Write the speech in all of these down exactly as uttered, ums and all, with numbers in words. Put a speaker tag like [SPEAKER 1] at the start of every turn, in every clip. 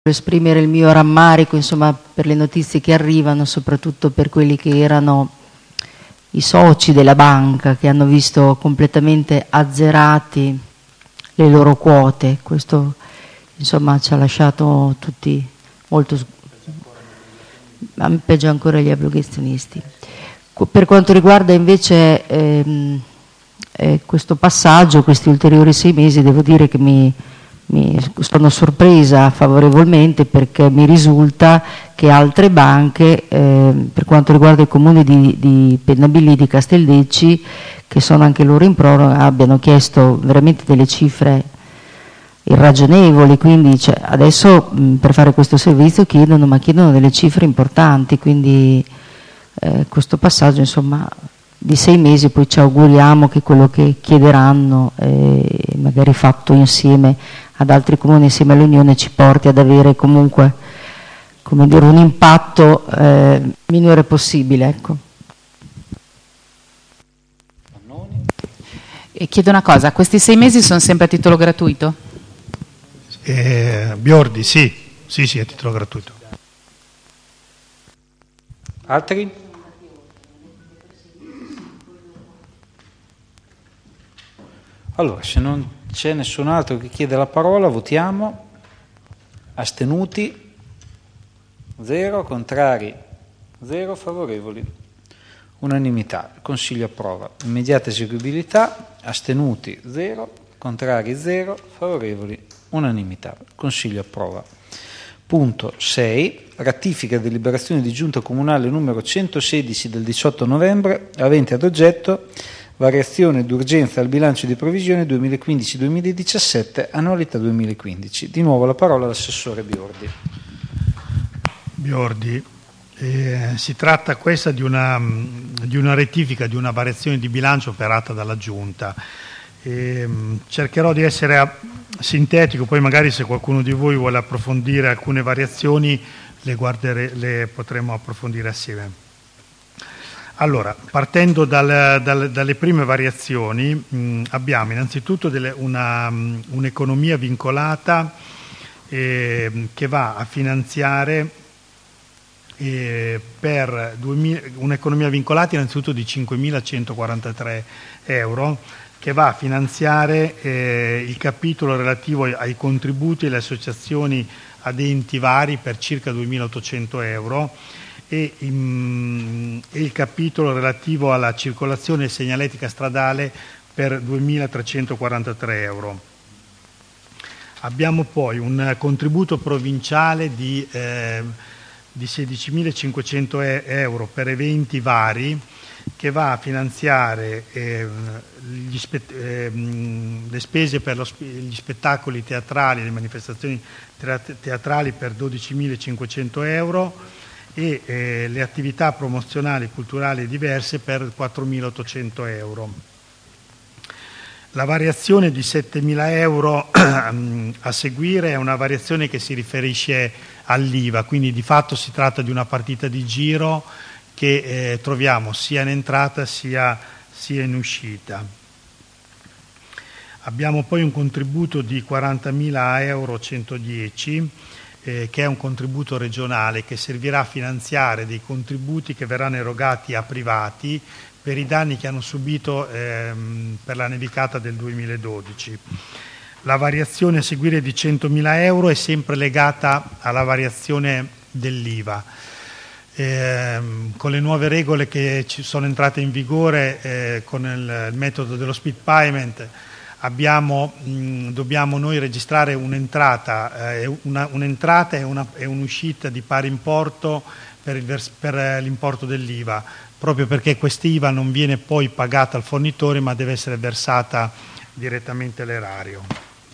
[SPEAKER 1] esprimere il mio rammarico, insomma, per le notizie che arrivano, soprattutto per quelli che erano i soci della banca, che hanno visto completamente azzerati le loro quote. Questo, insomma, ci ha lasciato tutti molto, peggio ancora gli obbligazionisti. Per quanto riguarda invece ehm, eh, questo passaggio, questi ulteriori sei mesi, devo dire che mi Mi sono sorpresa favorevolmente, perché mi risulta che altre banche, eh, per quanto riguarda i comuni di, di Pennabilli e di Casteldecci, che sono anche loro in proroga, abbiano chiesto veramente delle cifre irragionevoli. Quindi cioè, adesso mh, per fare questo servizio chiedono, ma chiedono delle cifre importanti, quindi eh, questo passaggio, insomma, di sei mesi, poi ci auguriamo che quello che chiederanno, eh, magari fatto insieme ad altri comuni, insieme all'Unione, ci porti ad avere comunque, come dire, un impatto eh, minore possibile. Ecco.
[SPEAKER 2] E chiedo una cosa, questi sei mesi sono sempre a titolo gratuito?
[SPEAKER 3] Eh, Biordi, sì, sì, sì, a titolo gratuito.
[SPEAKER 4] Altri? Allora, se non c'è nessun altro che chiede la parola, votiamo. Astenuti? Zero. Contrari? Zero. Favorevoli? Unanimità. Il Consiglio approva. Immediata eseguibilità. Astenuti? Zero. Contrari? Zero. Favorevoli? Unanimità. Il Consiglio approva. Punto sei. Ratifica deliberazione di Giunta Comunale numero centosedici del diciotto novembre, avente ad oggetto variazione d'urgenza al bilancio di previsione duemilaquindici duemiladiciassette, annualità duemilaquindici. Di nuovo la parola all'assessore Biordi.
[SPEAKER 3] Biordi, eh, si tratta questa di una, di una rettifica, di una variazione di bilancio operata dalla Giunta. Eh, cercherò di essere sintetico, poi magari se qualcuno di voi vuole approfondire alcune variazioni le, guardere, le potremo approfondire assieme. Allora, partendo dal, dal, dalle prime variazioni, mh, abbiamo innanzitutto delle, una, um, un'economia vincolata eh, che va a finanziare eh, per duemila, un'economia vincolata innanzitutto di cinquemilacentoquarantatré euro, che va a finanziare eh, il capitolo relativo ai, ai contributi e alle associazioni ad enti vari per circa duemilaottocento euro, E, in, e il capitolo relativo alla circolazione segnaletica stradale per duemilatrecentoquarantatré euro. Abbiamo poi un contributo provinciale di, eh, di sedicimilacinquecento euro per eventi vari, che va a finanziare eh, gli spe- eh, le spese per lo spe- gli spettacoli teatrali, le manifestazioni teatrali per dodicimilacinquecento euro, e eh, le attività promozionali culturali diverse per quattromilaottocento euro. La variazione di settemila euro a seguire è una variazione che si riferisce all'I V A, quindi di fatto si tratta di una partita di giro che eh, troviamo sia in entrata sia, sia in uscita. Abbiamo poi un contributo di quarantamila euro centodieci, Eh, che è un contributo regionale che servirà a finanziare dei contributi che verranno erogati a privati per i danni che hanno subito ehm, per la nevicata del duemiladodici. La variazione a seguire di centomila euro è sempre legata alla variazione dell'I V A. Eh, con le nuove regole che ci sono entrate in vigore eh, con il, il metodo dello split payment, Abbiamo, mh, dobbiamo noi registrare un'entrata, eh, una, un'entrata e, una, e un'uscita di pari importo per, il vers- per l'importo dell'I V A, proprio perché quest'I V A non viene poi pagata al fornitore ma deve essere versata direttamente all'erario.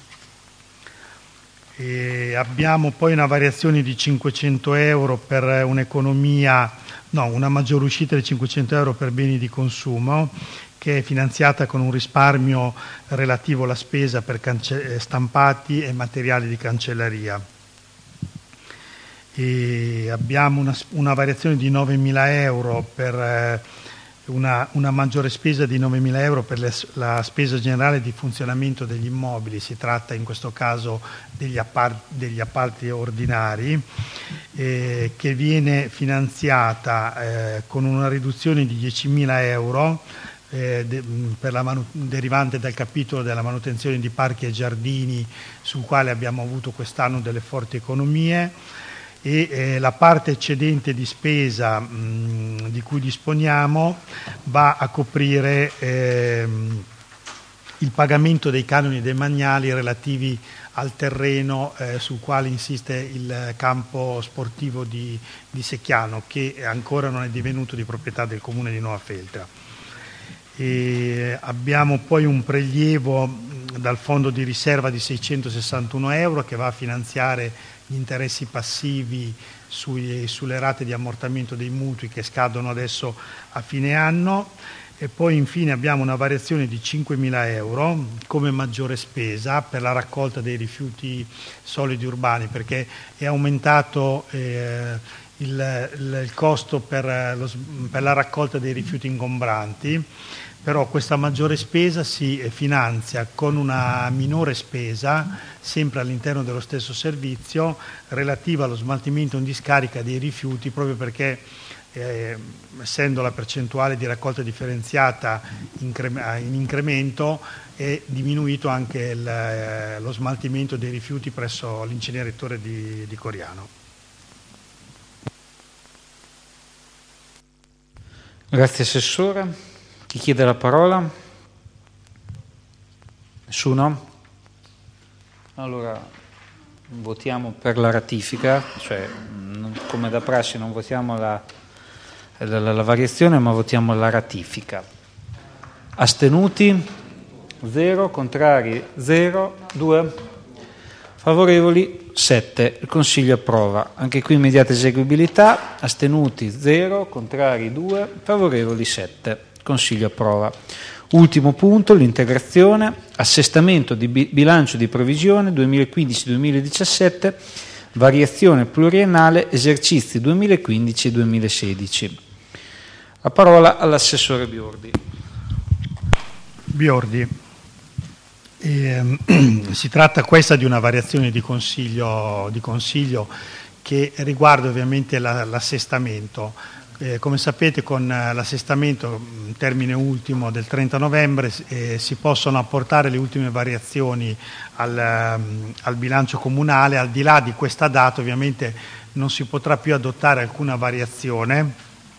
[SPEAKER 3] E abbiamo poi una variazione di cinquecento euro per un'economia, no, una maggiore uscita di cinquecento euro per beni di consumo, che è finanziata con un risparmio relativo alla spesa per cance- stampati e materiali di cancelleria. E abbiamo una, una variazione di novemila euro per, una, una maggiore spesa di novemila euro per le, la spesa generale di funzionamento degli immobili. Si tratta in questo caso degli, appart, degli appalti ordinari, eh, che viene finanziata eh, con una riduzione di diecimila euro eh, de, per la manu- derivante dal capitolo della manutenzione di parchi e giardini, sul quale abbiamo avuto quest'anno delle forti economie, e eh, la parte eccedente di spesa mh, di cui disponiamo va a coprire ehm, il pagamento dei canoni demaniali relativi al terreno eh, sul quale insiste il campo sportivo di, di Secchiano, che ancora non è divenuto di proprietà del Comune di Nuova Feltra. E abbiamo poi un prelievo dal fondo di riserva di seicentosessantuno euro che va a finanziare gli interessi passivi sui, sulle rate di ammortamento dei mutui che scadono adesso a fine anno, e poi infine abbiamo una variazione di cinquemila euro come maggiore spesa per la raccolta dei rifiuti solidi urbani, perché è aumentato eh, il, il, il costo per, lo, per la raccolta dei rifiuti ingombranti. Però questa maggiore spesa si finanzia con una minore spesa, sempre all'interno dello stesso servizio, relativa allo smaltimento in discarica dei rifiuti, proprio perché eh, essendo la percentuale di raccolta differenziata incre- in incremento, è diminuito anche il, eh, lo smaltimento dei rifiuti presso l'inceneritore di, di Coriano.
[SPEAKER 4] Grazie Assessore. Chi chiede la parola? Nessuno? Allora votiamo per la ratifica, cioè come da prassi non votiamo la, la, la, la variazione, ma votiamo la ratifica. Astenuti? zero, contrari? zero, due, favorevoli? sette. Il Consiglio approva. Anche qui immediata eseguibilità. Astenuti? zero, contrari? due, favorevoli? sette. Consiglio approva. Ultimo punto, l'integrazione, assestamento di bilancio di previsione duemilaquindici duemiladiciassette, variazione pluriennale, esercizi duemilaquindici duemilasedici. La parola all'assessore Biordi.
[SPEAKER 3] Biordi. Eh, si tratta questa di una variazione di consiglio, di consiglio che riguarda ovviamente la, l'assestamento. Eh, come sapete, con l'assestamento, termine ultimo del trenta novembre, eh, si possono apportare le ultime variazioni al, al bilancio comunale. Al di là di questa data ovviamente non si potrà più adottare alcuna variazione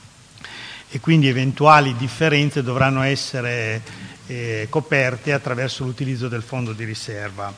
[SPEAKER 3] e quindi eventuali differenze dovranno essere eh, coperte attraverso l'utilizzo del fondo di riserva.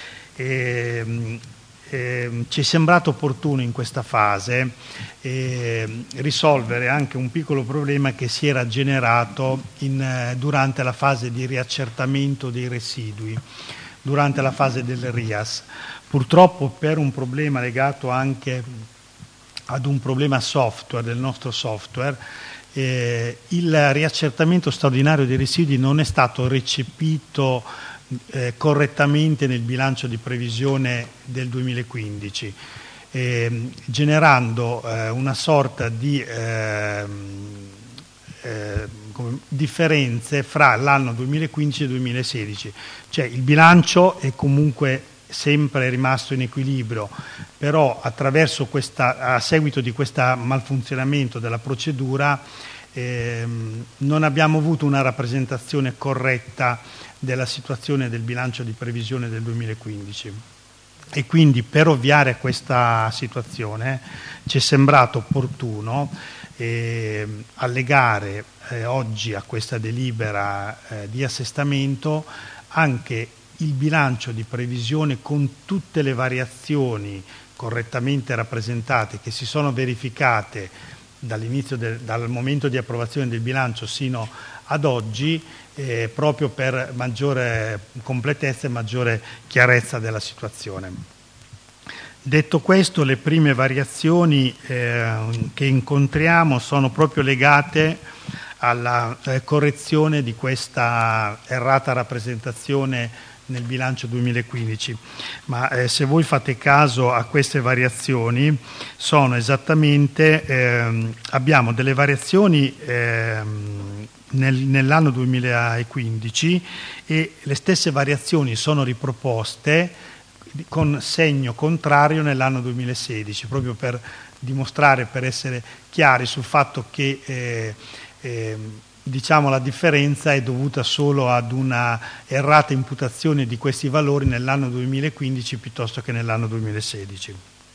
[SPEAKER 3] E, Eh, ci è sembrato opportuno in questa fase eh, risolvere anche un piccolo problema che si era generato in, eh, durante la fase di riaccertamento dei residui, durante la fase del R I A S. Purtroppo per un problema legato anche ad un problema software, del nostro software, eh, il riaccertamento straordinario dei residui non è stato recepito Eh, correttamente nel bilancio di previsione del duemilaquindici, eh, generando eh, una sorta di eh, eh, come, differenze fra l'anno duemilaquindici e duemilasedici. Cioè il bilancio è comunque sempre rimasto in equilibrio, però attraverso questa, a seguito di questo malfunzionamento della procedura eh, non abbiamo avuto una rappresentazione corretta della situazione del bilancio di previsione del duemilaquindici, e quindi per ovviare a questa situazione ci è sembrato opportuno eh, allegare eh, oggi a questa delibera eh, di assestamento anche il bilancio di previsione con tutte le variazioni correttamente rappresentate che si sono verificate dall'inizio del, dal momento di approvazione del bilancio sino ad oggi, eh, proprio per maggiore completezza e maggiore chiarezza della situazione. Detto questo, le prime variazioni eh, che incontriamo sono proprio legate alla eh, correzione di questa errata rappresentazione nel bilancio duemilaquindici, ma eh, se voi fate caso a queste variazioni sono esattamente, ehm, abbiamo delle variazioni ehm, nel, nell'anno duemilaquindici e le stesse variazioni sono riproposte con segno contrario nell'anno duemilasedici, proprio per dimostrare, per essere chiari sul fatto che eh, eh, diciamo la differenza è dovuta solo ad una errata imputazione di questi valori nell'anno duemilaquindici piuttosto che nell'anno duemilasedici.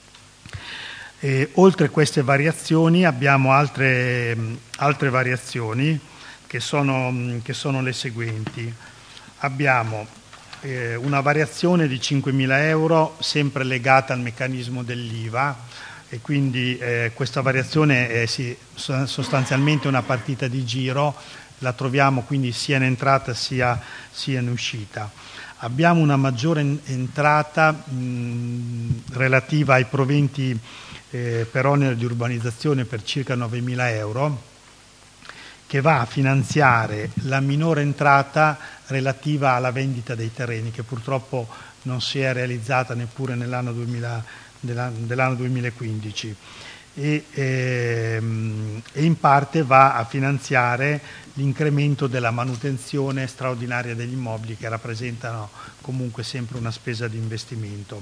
[SPEAKER 3] E, oltre a queste variazioni abbiamo altre, altre variazioni che sono, che sono le seguenti. Abbiamo eh, una variazione di cinquemila euro sempre legata al meccanismo dell'I V A, e quindi eh, questa variazione è sì, sostanzialmente una partita di giro, la troviamo quindi sia in entrata sia, sia in uscita. Abbiamo una maggiore en- entrata mh, relativa ai proventi eh, per onere di urbanizzazione per circa novemila euro, che va a finanziare la minore entrata relativa alla vendita dei terreni, che purtroppo non si è realizzata neppure nell'anno duemila dell'anno duemilaquindici e, ehm, e in parte va a finanziare l'incremento della manutenzione straordinaria degli immobili, che rappresentano comunque sempre una spesa di investimento.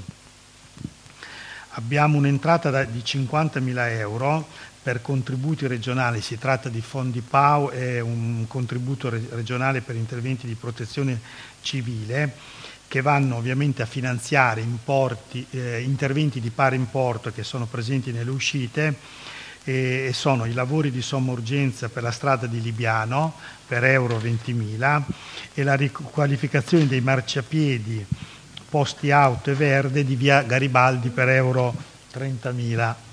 [SPEAKER 3] Abbiamo un'entrata da, di cinquantamila euro per contributi regionali, si tratta di fondi P A U e un contributo re- regionale per interventi di protezione civile, che vanno ovviamente a finanziare importi, eh, interventi di pari importo che sono presenti nelle uscite, e, e sono i lavori di somma urgenza per la strada di Libiano per euro ventimila e la riqualificazione dei marciapiedi, posti auto e verde di via Garibaldi per euro trentamila.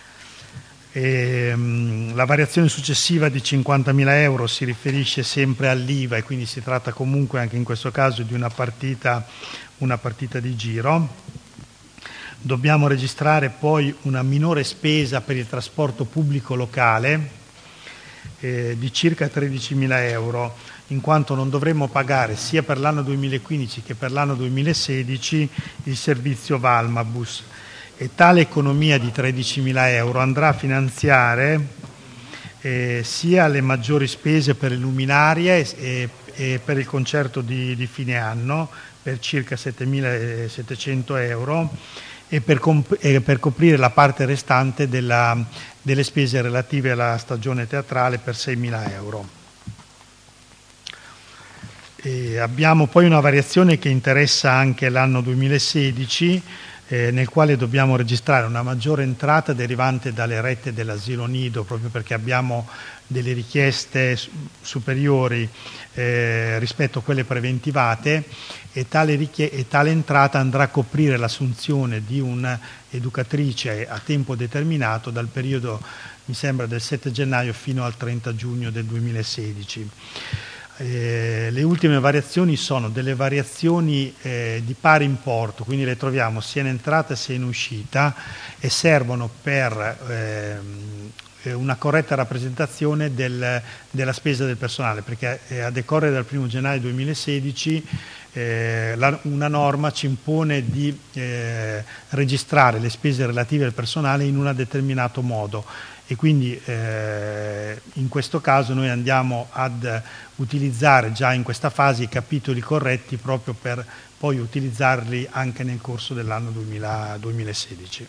[SPEAKER 3] E, um, la variazione successiva di cinquantamila euro si riferisce sempre all'I V A e quindi si tratta comunque anche in questo caso di una partita, una partita di giro. Dobbiamo registrare poi una minore spesa per il trasporto pubblico locale eh, di circa tredicimila euro, in quanto non dovremmo pagare sia per l'anno duemilaquindici che per l'anno duemilasedici il servizio Valmabus. E tale economia di tredicimila euro andrà a finanziare eh, sia le maggiori spese per le luminarie e, e per il concerto di, di fine anno per circa settemilasettecento euro e per, comp- e per coprire la parte restante della, delle spese relative alla stagione teatrale per seimila euro. E abbiamo poi una variazione che interessa anche l'anno duemilasedici, Eh, nel quale dobbiamo registrare una maggiore entrata derivante dalle rette dell'asilo nido, proprio perché abbiamo delle richieste superiori eh, rispetto a quelle preventivate, e tale, richie- e tale entrata andrà a coprire l'assunzione di un'educatrice a tempo determinato dal periodo, mi sembra, del sette gennaio fino al trenta giugno del duemilasedici. Eh, le ultime variazioni sono delle variazioni eh, di pari importo, quindi le troviamo sia in entrata sia in uscita e servono per eh, una corretta rappresentazione del, della spesa del personale, perché eh, a decorrere dal primo gennaio duemilasedici eh, la, una norma ci impone di eh, registrare le spese relative al personale in un determinato modo. E quindi eh, in questo caso noi andiamo ad utilizzare già in questa fase i capitoli corretti proprio per poi utilizzarli anche nel corso dell'anno duemila, duemilasedici.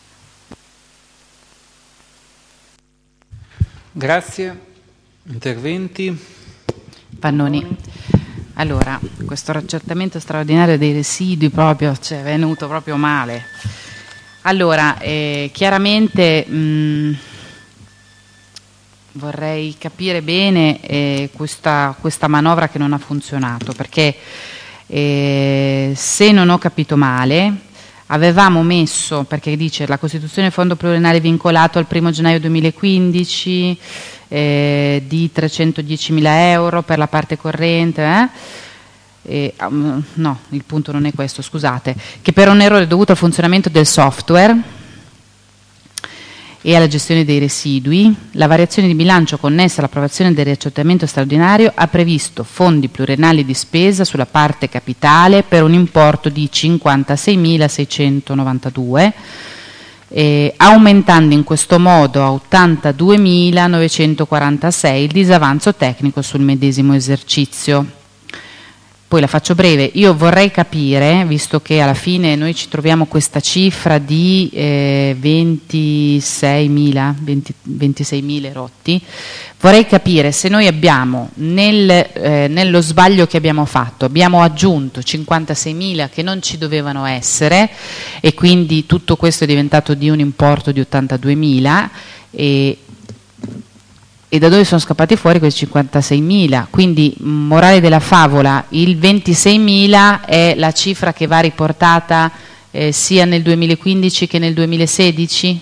[SPEAKER 4] Grazie. Interventi?
[SPEAKER 2] Pannoni. Allora, questo raccertamento straordinario dei residui proprio, cioè, è venuto proprio male. Allora, eh, chiaramente... Mh, vorrei capire bene eh, questa, questa manovra che non ha funzionato, perché eh, se non ho capito male avevamo messo, perché dice la costituzione del fondo pluriennale vincolato al primo gennaio duemilaquindici eh, di trecentodiecimila euro per la parte corrente, eh? E, um, no, il punto non è questo, scusate, che per un errore dovuto al funzionamento del software e alla gestione dei residui, la variazione di bilancio connessa all'approvazione del riaccertamento straordinario ha previsto fondi pluriennali di spesa sulla parte capitale per un importo di cinquantaseimilaseicentonovantadue, eh, aumentando in questo modo a ottantaduemilanovecentoquarantasei il disavanzo tecnico sul medesimo esercizio. Poi la faccio breve, io vorrei capire, visto che alla fine noi ci troviamo questa cifra di eh, ventiseimila, venti, ventiseimila rotti, vorrei capire se noi abbiamo, nel, eh, nello sbaglio che abbiamo fatto, abbiamo aggiunto cinquantaseimila che non ci dovevano essere e quindi tutto questo è diventato di un importo di ottantaduemila e E da dove sono scappati fuori quei cinquantaseimila? Quindi, morale della favola, il ventiseimila è la cifra che va riportata eh, sia nel duemilaquindici che nel duemilasedici?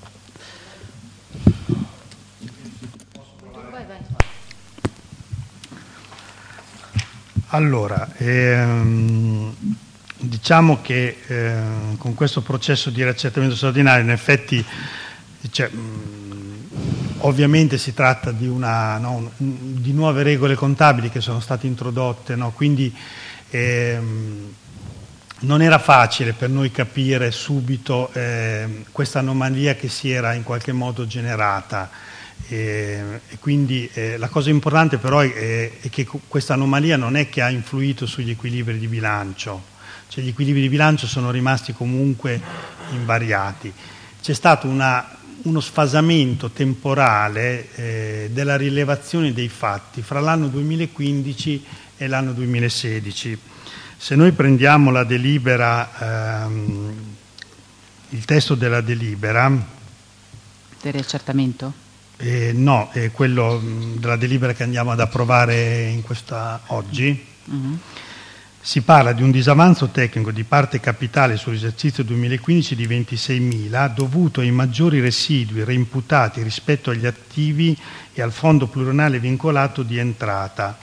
[SPEAKER 3] Allora, ehm, diciamo che eh, con questo processo di riaccertamento straordinario in effetti cioè, ovviamente si tratta di, una, no, di nuove regole contabili che sono state introdotte, no? Quindi ehm, non era facile per noi capire subito eh, questa anomalia che si era in qualche modo generata e, e quindi eh, la cosa importante però è, è che questa anomalia non è che ha influito sugli equilibri di bilancio, cioè gli equilibri di bilancio sono rimasti comunque invariati. C'è stato una uno sfasamento temporale eh, della rilevazione dei fatti fra l'anno duemilaquindici e l'anno duemilasedici. Se noi prendiamo la delibera, ehm, il testo della delibera...
[SPEAKER 2] Del riaccertamento?
[SPEAKER 3] Eh, no, è quello della delibera che andiamo ad approvare in questa oggi. Mm-hmm. Si parla di un disavanzo tecnico di parte capitale sull'esercizio duemilaquindici di ventiseimila dovuto ai maggiori residui reimputati rispetto agli attivi e al fondo pluriennale vincolato di entrata.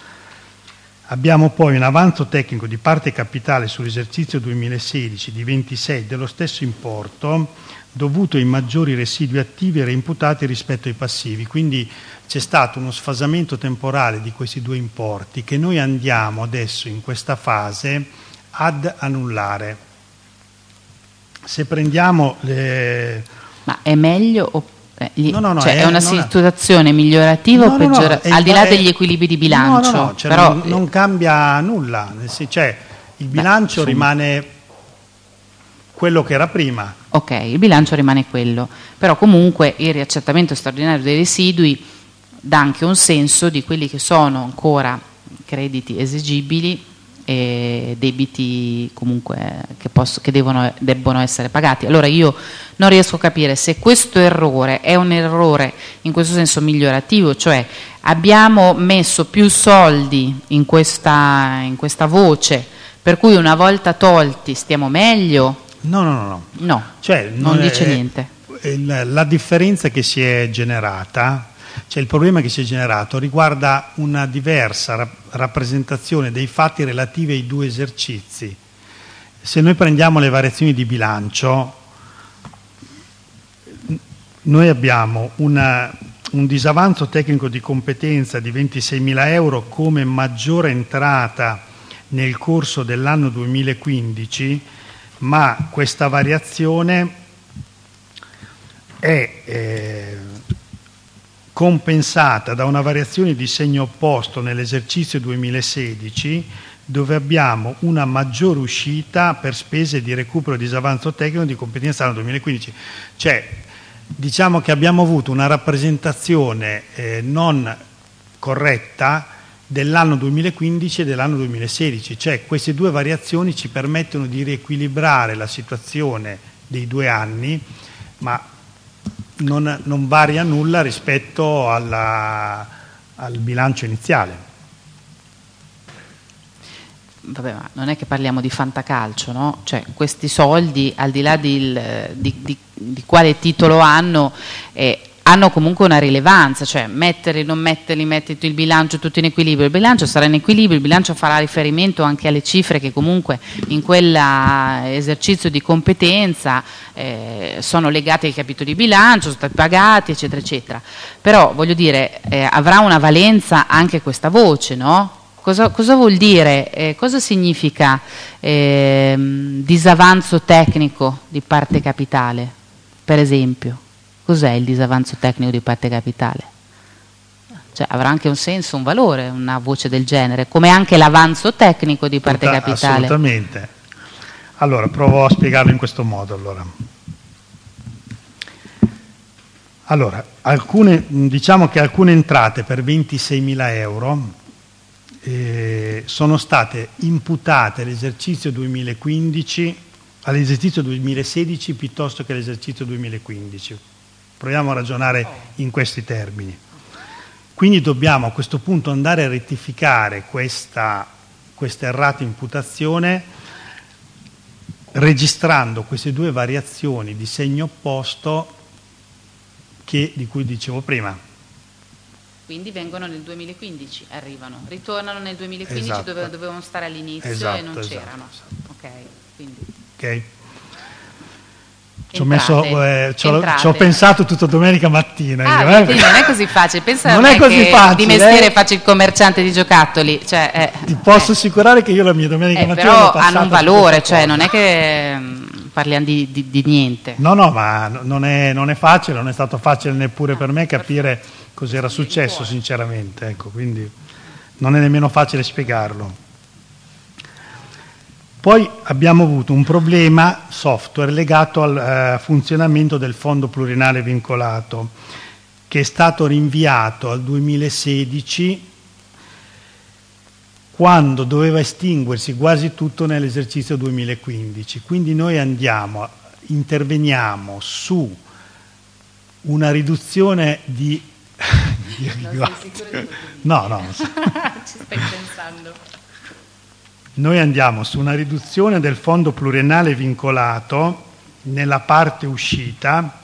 [SPEAKER 3] Abbiamo poi un avanzo tecnico di parte capitale sull'esercizio duemilasedici di ventisei dello stesso importo dovuto ai maggiori residui attivi e reimputati rispetto ai passivi. Quindi c'è stato uno sfasamento temporale di questi due importi che noi andiamo adesso in questa fase ad annullare. Se prendiamo le...
[SPEAKER 2] Ma è meglio o eh, gli...
[SPEAKER 3] no, no, no,
[SPEAKER 2] cioè, è,
[SPEAKER 3] è
[SPEAKER 2] una situazione
[SPEAKER 3] è...
[SPEAKER 2] migliorativa
[SPEAKER 3] no,
[SPEAKER 2] o
[SPEAKER 3] no,
[SPEAKER 2] peggiorata?
[SPEAKER 3] no,
[SPEAKER 2] Al di là
[SPEAKER 3] è...
[SPEAKER 2] degli equilibri di bilancio?
[SPEAKER 3] No, no, no, cioè
[SPEAKER 2] però...
[SPEAKER 3] non, non cambia nulla, cioè il bilancio Beh, rimane quello che era prima.
[SPEAKER 2] Ok, il bilancio rimane quello, però comunque il riaccertamento straordinario dei residui dà anche un senso di quelli che sono ancora crediti esigibili e debiti comunque che, posso, che devono, debbono essere pagati. Allora io non riesco a capire se questo errore è un errore in questo senso migliorativo, cioè abbiamo messo più soldi in questa, in questa voce, per cui una volta tolti stiamo meglio.
[SPEAKER 3] No, no, no. No,
[SPEAKER 2] no
[SPEAKER 3] cioè,
[SPEAKER 2] non, non dice
[SPEAKER 3] è,
[SPEAKER 2] niente.
[SPEAKER 3] È la differenza che si è generata, cioè il problema che si è generato riguarda una diversa rap- rappresentazione dei fatti relativi ai due esercizi. Se noi prendiamo le variazioni di bilancio, noi abbiamo una, un disavanzo tecnico di competenza di ventiseimila euro come maggiore entrata nel corso dell'anno duemilaquindici, ma questa variazione è eh, compensata da una variazione di segno opposto nell'esercizio duemilasedici, dove abbiamo una maggiore uscita per spese di recupero di disavanzo tecnico di competenza all'anno duemilaquindici. Cioè, diciamo che abbiamo avuto una rappresentazione eh, non corretta dell'anno duemilaquindici e dell'anno duemilasedici, cioè queste due variazioni ci permettono di riequilibrare la situazione dei due anni, ma non, non varia nulla rispetto alla, al bilancio iniziale.
[SPEAKER 2] Vabbè, ma non è che parliamo di fantacalcio, no? Cioè questi soldi, al di là di, di, di, di quale titolo hanno, eh, hanno comunque una rilevanza, cioè metterli, non metterli, metti il bilancio tutto in equilibrio, il bilancio sarà in equilibrio, il bilancio farà riferimento anche alle cifre che comunque in quell'esercizio di competenza eh, sono legate ai capitoli di bilancio, sono stati pagati, eccetera, eccetera. Però voglio dire, eh, avrà una valenza anche questa voce, no? Cosa, cosa vuol dire, eh, cosa significa eh, disavanzo tecnico di parte capitale, per esempio? Cos'è il disavanzo tecnico di parte capitale? Cioè, avrà anche un senso, un valore, una voce del genere, come anche l'avanzo tecnico di parte
[SPEAKER 3] Tutta,
[SPEAKER 2] capitale.
[SPEAKER 3] Assolutamente. Allora, provo a spiegarlo in questo modo. Allora, allora alcune, diciamo che alcune entrate per ventiseimila euro eh, sono state imputate all'esercizio duemilaquindici, all'esercizio duemilasedici piuttosto che all'esercizio duemilaquindici. Proviamo a ragionare in questi termini. Quindi dobbiamo a questo punto andare a rettificare questa, questa errata imputazione registrando queste due variazioni di segno opposto che, di cui dicevo prima.
[SPEAKER 2] Quindi vengono nel duemilaquindici, arrivano, ritornano nel duemilaquindici
[SPEAKER 3] Esatto.
[SPEAKER 2] dove dovevano stare all'inizio
[SPEAKER 3] Esatto,
[SPEAKER 2] e non
[SPEAKER 3] esatto,
[SPEAKER 2] c'erano.
[SPEAKER 3] esatto.
[SPEAKER 2] Ok, quindi.
[SPEAKER 3] Ok. Ci ho, messo, eh, ci, ho,
[SPEAKER 2] entrate.
[SPEAKER 3] ci ho pensato tutta domenica mattina.
[SPEAKER 2] Ah,
[SPEAKER 3] io, eh.
[SPEAKER 2] quindi non è così facile. Pensa
[SPEAKER 3] non
[SPEAKER 2] a me
[SPEAKER 3] è così
[SPEAKER 2] che
[SPEAKER 3] facile,
[SPEAKER 2] di mestiere
[SPEAKER 3] eh.
[SPEAKER 2] faccio il commerciante di giocattoli. Cioè, eh,
[SPEAKER 3] Ti posso
[SPEAKER 2] eh.
[SPEAKER 3] assicurare che io la mia domenica
[SPEAKER 2] Eh,
[SPEAKER 3] mattina
[SPEAKER 2] però
[SPEAKER 3] l'ho passata
[SPEAKER 2] hanno un
[SPEAKER 3] su
[SPEAKER 2] valore,
[SPEAKER 3] questa
[SPEAKER 2] cioè
[SPEAKER 3] cosa.
[SPEAKER 2] non è che mh, parliamo di, di, di niente.
[SPEAKER 3] No, no, ma non è, non è facile, non è stato facile neppure per me capire cos'era successo, sinceramente. Ecco, quindi non è nemmeno facile spiegarlo. Poi abbiamo avuto un problema software legato al eh, funzionamento del fondo pluriennale vincolato, che è stato rinviato al duemilasedici, quando doveva estinguersi quasi tutto nell'esercizio duemilaquindici. Quindi noi andiamo, interveniamo su una riduzione di...
[SPEAKER 2] Non sei sicuro di
[SPEAKER 3] no, no.
[SPEAKER 2] Ci stai pensando.
[SPEAKER 3] Noi andiamo su una riduzione del fondo pluriennale vincolato nella parte uscita.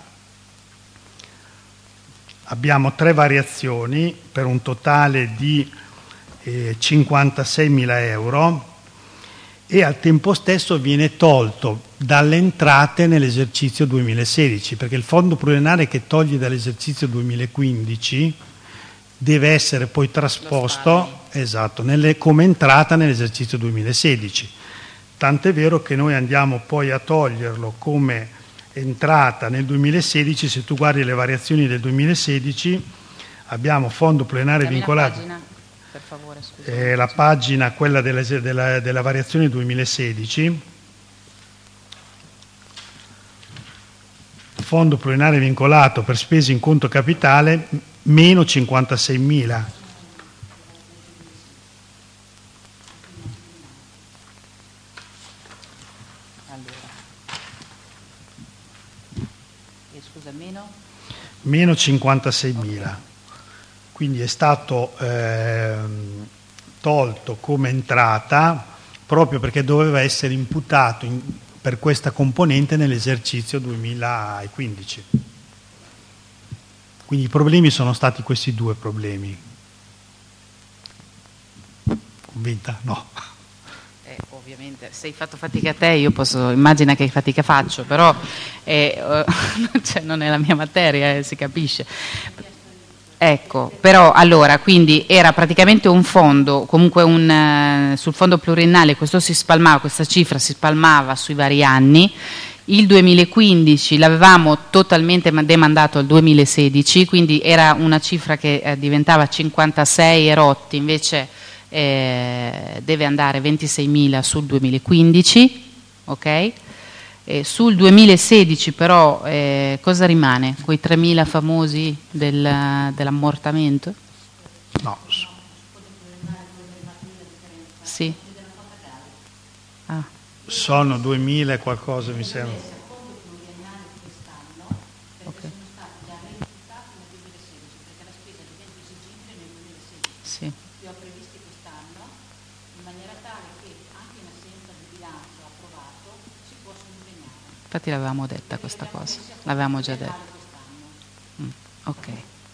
[SPEAKER 3] Abbiamo tre variazioni per un totale di eh, cinquantaseimila euro e al tempo stesso viene tolto dalle entrate nell'esercizio duemilasedici, perché il fondo pluriennale che togli dall'esercizio duemilaquindici deve essere poi trasposto esatto, nelle, come entrata nell'esercizio duemilasedici. Tant'è vero che noi andiamo poi a toglierlo come entrata nel duemilasedici. Se tu guardi le variazioni del duemilasedici abbiamo fondo pluriennale vincolato.
[SPEAKER 2] Pagina, per favore, scusa.
[SPEAKER 3] Eh, la pagina, quella della, della, della variazione duemilasedici. Fondo pluriennale vincolato per spese in conto capitale meno cinquantaseimila.
[SPEAKER 2] Allora. E scusa, meno?
[SPEAKER 3] Meno cinquantaseimila. Quindi è stato eh, tolto come entrata proprio perché doveva essere imputato in, per questa componente nell'esercizio duemilaquindici. Quindi i problemi sono stati questi due problemi. Convinta? No.
[SPEAKER 2] Eh, ovviamente, se hai fatto fatica a te, io posso immagina che fatica faccio, però eh, uh, cioè, non è la mia materia, eh, si capisce. Ecco, però allora, quindi era praticamente un fondo, comunque un, uh, sul fondo pluriennale questo si spalmava, questa cifra si spalmava sui vari anni. Il duemilaquindici l'avevamo totalmente demandato al duemilasedici, quindi era una cifra che eh, diventava cinquantasei e rotti, invece eh, deve andare ventiseimila sul duemilaquindici, ok? E sul duemilasedici però eh, cosa rimane? Quei tremila famosi del, dell'ammortamento?
[SPEAKER 3] No.
[SPEAKER 2] Sì. Ah.
[SPEAKER 3] Sono duemila e qualcosa mi sembra.
[SPEAKER 2] Okay. Sì. Infatti l'avevamo detta questa cosa, l'avevamo già detta. Mm. Ok.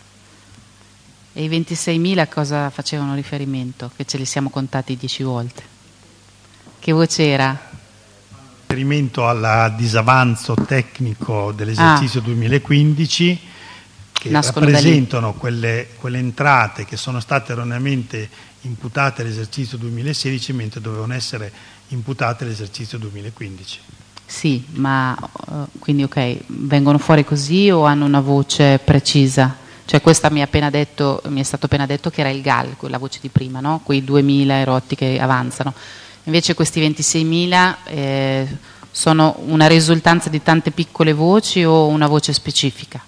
[SPEAKER 2] E i ventiseimila a cosa facevano riferimento? Che ce li siamo contati dieci volte. Che voce era?
[SPEAKER 3] Riferimento al disavanzo tecnico dell'esercizio ah. duemilaquindici, che Nascono rappresentano quelle, quelle entrate che sono state erroneamente imputate all'esercizio duemilasedici, mentre dovevano essere imputate all'esercizio duemilaquindici.
[SPEAKER 2] Sì, ma uh, quindi ok, vengono fuori così o hanno una voce precisa? Cioè questa mi, ha appena detto, mi è stato appena detto che era il G A L, la voce di prima, no? Quei duemila erotti che avanzano. Invece questi ventiseimila eh, sono una risultanza di tante piccole voci o una voce specifica?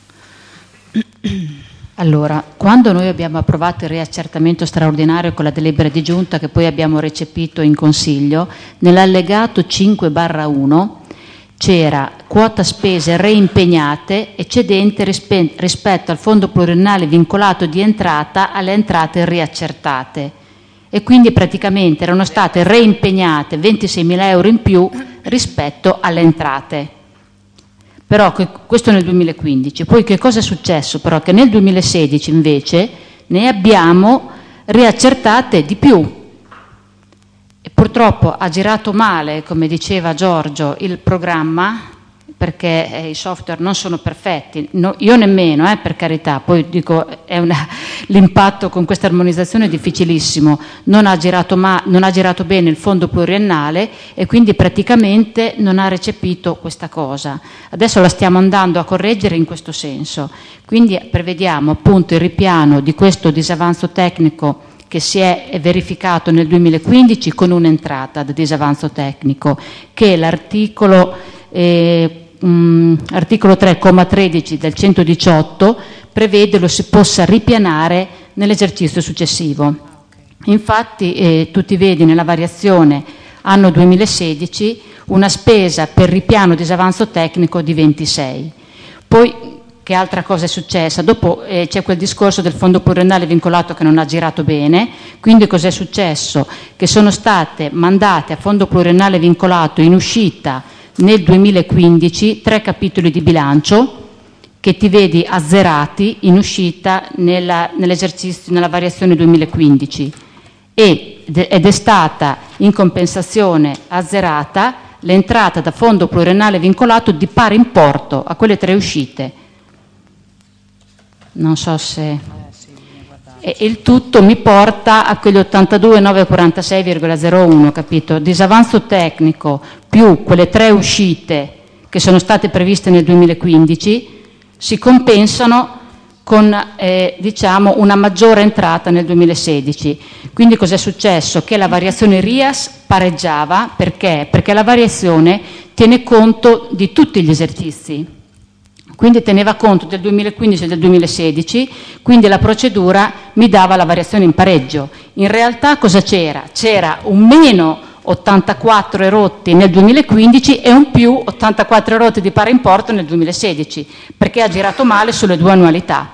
[SPEAKER 5] Allora, quando noi abbiamo approvato il riaccertamento straordinario con la delibera di giunta che poi abbiamo recepito in consiglio, nell'allegato cinque barra uno c'era quota spese reimpegnate eccedente rispe- rispetto al fondo pluriennale vincolato di entrata alle entrate riaccertate, e quindi praticamente erano state reimpegnate ventiseimila euro in più rispetto alle entrate. Però che, questo nel duemilaquindici. Poi che cosa è successo? Però che nel duemilasedici invece ne abbiamo riaccertate di più. E purtroppo ha girato male, come diceva Giorgio, il programma, perché eh, i software non sono perfetti, no, io nemmeno, eh, per carità, poi dico è una, l'impatto con questa armonizzazione è difficilissimo, non ha, girato ma, non ha girato bene il fondo pluriennale e quindi praticamente non ha recepito questa cosa. Adesso la stiamo andando a correggere in questo senso, quindi prevediamo appunto il ripiano di questo disavanzo tecnico che si è verificato nel duemilaquindici con un'entrata di disavanzo tecnico che l'articolo eh, mh, articolo tre comma tredici del centodiciotto prevede lo si possa ripianare nell'esercizio successivo. Infatti eh, tu ti vedi nella variazione anno duemilasedici una spesa per ripiano disavanzo tecnico di ventisei. Poi che altra cosa è successa? Dopo eh, c'è quel discorso del fondo pluriennale vincolato che non ha girato bene, quindi cos'è successo? Che sono state mandate a fondo pluriennale vincolato in uscita nel duemilaquindici tre capitoli di bilancio che ti vedi azzerati in uscita nella, nell'esercizio, nella variazione duemilaquindici e, ed è stata in compensazione azzerata l'entrata da fondo pluriennale vincolato di pari importo a quelle tre uscite. Non so se... E il tutto mi porta a quegli ottantadue mila novecentoquarantasei virgola zero uno, capito? Disavanzo tecnico più quelle tre uscite che sono state previste nel duemilaquindici si compensano con eh, diciamo una maggiore entrata nel duemilasedici. Quindi cos'è successo? Che la variazione R I A S pareggiava, perché? Perché la variazione tiene conto di tutti gli esercizi. Quindi teneva conto del duemilaquindici e del duemilasedici, quindi la procedura mi dava la variazione in pareggio. In realtà cosa c'era? C'era un meno ottantaquattro erotti nel duemilaquindici e un più ottantaquattro erotti di pari importo nel duemilasedici, perché ha girato male sulle due annualità.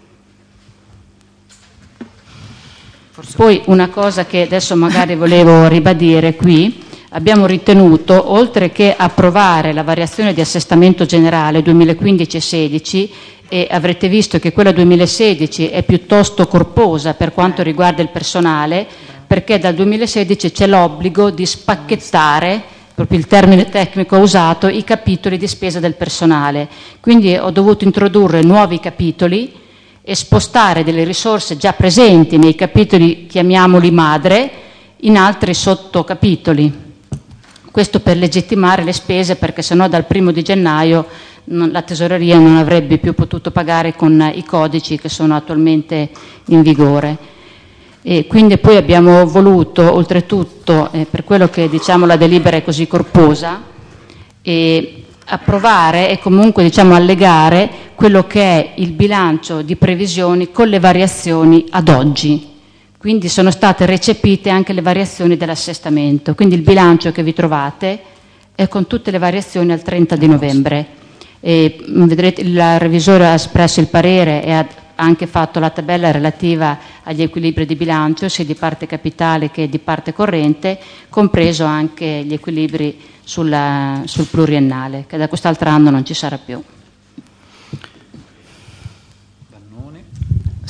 [SPEAKER 5] Poi una cosa che adesso magari volevo ribadire qui, abbiamo ritenuto, oltre che approvare la variazione di assestamento generale duemilaquindici e sedici, e avrete visto che quella duemilasedici è piuttosto corposa per quanto riguarda il personale, perché dal duemilasedici c'è l'obbligo di spacchettare, proprio il termine tecnico usato, i capitoli di spesa del personale. Quindi ho dovuto introdurre nuovi capitoli e spostare delle risorse già presenti nei capitoli, chiamiamoli madre, in altri sottocapitoli. Questo per legittimare le spese, perché sennò dal primo di gennaio non, la tesoreria non avrebbe più potuto pagare con i codici che sono attualmente in vigore. E quindi poi abbiamo voluto, oltretutto, eh, per quello che diciamo la delibera è così corposa, eh, approvare e comunque diciamo allegare quello che è il bilancio di previsioni con le variazioni ad oggi. Quindi sono state recepite anche le variazioni dell'assestamento, quindi il bilancio che vi trovate è con tutte le variazioni al trenta di novembre. E vedrete, il revisore ha espresso il parere e ha anche fatto la tabella relativa agli equilibri di bilancio, sia di parte capitale che di parte corrente, compreso anche gli equilibri sulla, sul pluriennale, che da quest'altro anno non ci sarà più.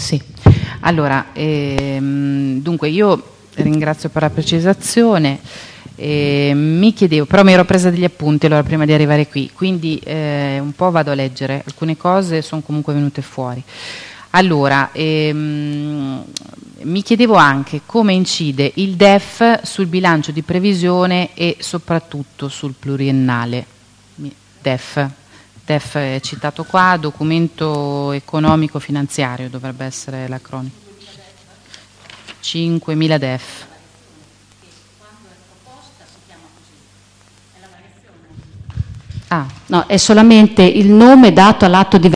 [SPEAKER 2] Sì, allora, ehm, dunque io ringrazio per la precisazione. Eh, mi chiedevo, però mi ero presa degli appunti allora prima di arrivare qui, quindi eh, un po' vado a leggere, alcune cose sono comunque venute fuori. Allora, ehm, mi chiedevo anche come incide il D E F sul bilancio di previsione e soprattutto sul pluriennale. D E F, D E F è citato qua, documento economico finanziario dovrebbe essere l'acronimo. cinquemila D E F.
[SPEAKER 5] Ah. No, è solamente il nome dato all'atto di